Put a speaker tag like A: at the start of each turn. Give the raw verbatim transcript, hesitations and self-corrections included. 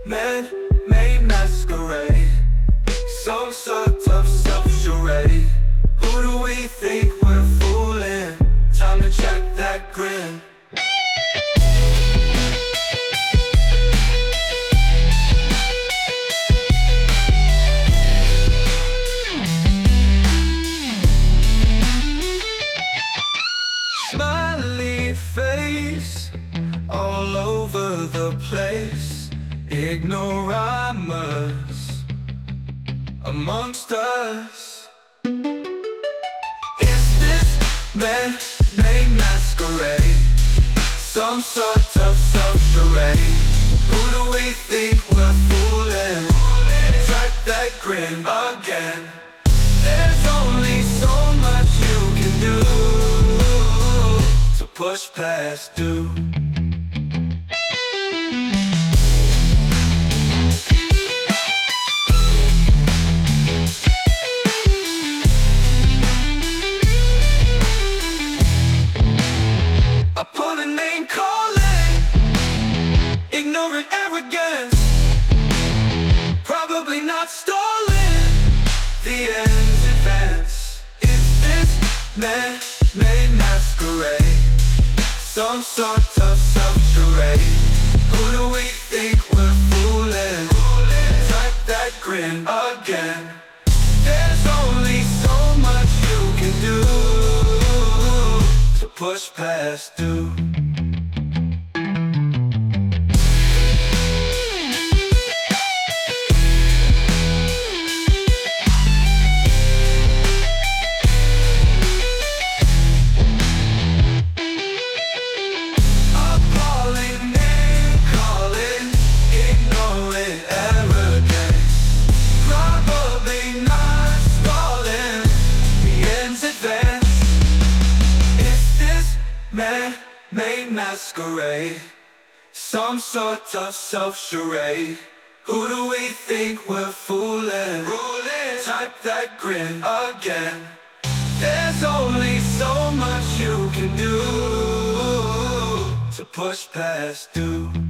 A: man-made masquerade, some sort of self-charade. Who do we think we're fooling? Time to check that grin. Smiley face all over the place, ignoramus amongst us. Is this man-made masquerade some sort of self-charade? Who do we think we're fooling? Track that grin again. There's only so much you can do to push past do. I put a name calling, ignorant arrogance, probably not stalling, the ends advance. Is this man-made masquerade some sort of self-charade? Who do we think we're fooling? Type that grin again. There's only so much you can do to push past do. Man-made masquerade, some sort of self-charade. Who do we think we're fooling? Ruling. Type that grin again. There's only so much you can do to push past do.